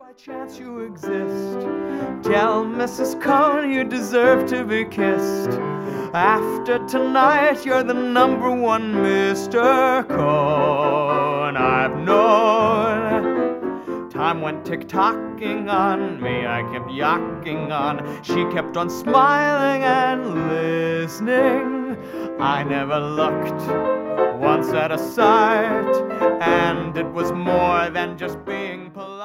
By chance you exist. Tell Mrs. Cohn you deserve to be kissed. After tonight, you're the number one Mr. Cohn I've known. Time went tick-tocking on me, I kept yocking on. She kept on smiling and listening. I never looked once at a sight, and it was more than just being polite.